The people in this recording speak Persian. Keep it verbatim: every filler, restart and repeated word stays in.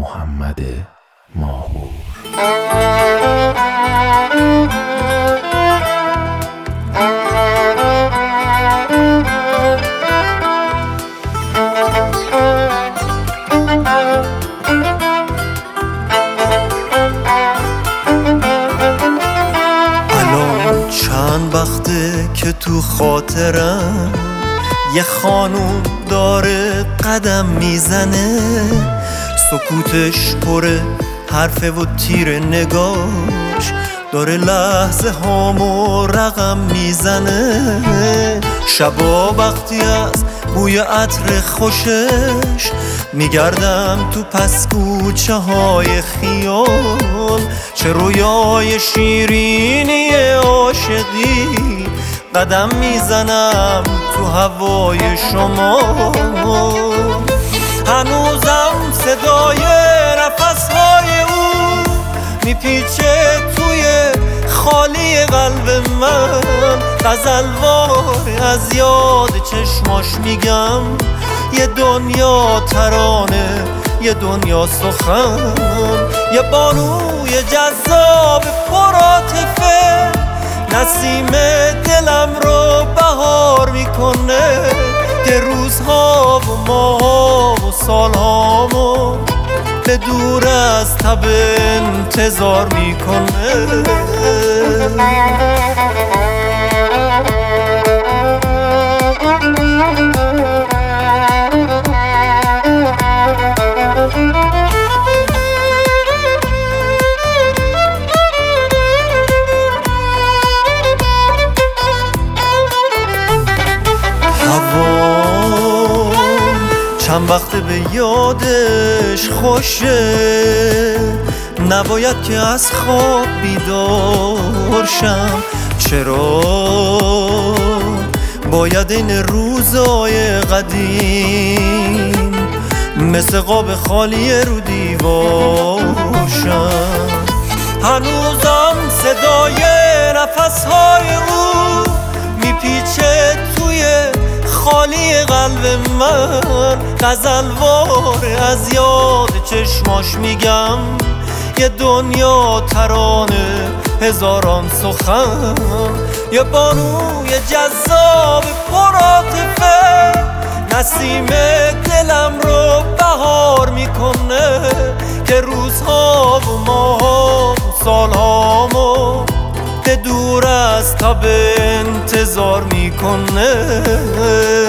محمد ماهور. الان چند وقته که تو خاطرم یه خانوم داره قدم میزنه، سکوتش پره حرفه و تیر نگاش داره لحظه هامو رقم میزنه. شبا وقتی از بوی عطر خوشش میگردم تو پس کوچه های خیال، چه رویای شیرینی عاشقی قدم میزنم تو هوای شما. هنوزم صدای نفسهای او میپیچه توی خالی قلب من، غزلوار از یاد چشماش میگم یه دنیا ترانه یه دنیا سخن، یه بانوی جذاب پرعاطفه نسیم دلم رو بهار میکنه، که روزها و ماها و سالهامو به دور از تب انتظار میکنه. چند وقته به یادش خوشه، نباید که از خواب بیدار شم، چرا باید این روزای قدیم مثل قاب خالی رو دیوار شم. هنوزم صدای نفسهای او میپیچه توی خالی قلب من، غزلوار از یاد چشماش میگم یه دنیا ترانه هزاران سخن، یه بانوی جذاب پرعاطفه نسیم دلم رو بهار میکنه، که روزها و ماها و سالهامو به دور از تب انتظار میکنه.